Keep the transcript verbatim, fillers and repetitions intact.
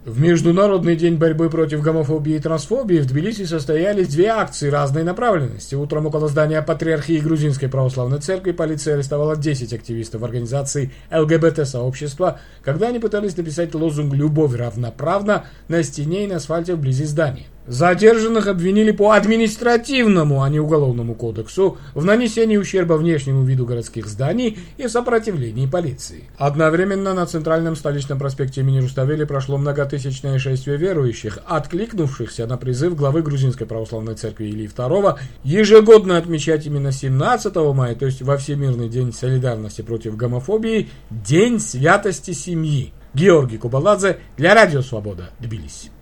В Международный день борьбы против гомофобии и трансфобии в Тбилиси состоялись две акции разной направленности. Утром около здания Патриархии Грузинской Православной Церкви полиция арестовала десять активистов организации ЛГБТ-сообщества, когда они пытались написать лозунг «Любовь равноправна» на стене и на асфальте вблизи здания. Задержанных обвинили по административному, а не уголовному кодексу в нанесении ущерба внешнему виду городских зданий и в сопротивлении полиции. Одновременно на центральном столичном проспекте имени Руставели прошло многотысячное шествие верующих, откликнувшихся на призыв главы Грузинской Православной Церкви Илии второго ежегодно отмечать именно семнадцатого мая, то есть во Всемирный день солидарности против гомофобии, День святости семьи. Георгий Кубаладзе для Радио Свобода, Тбилиси.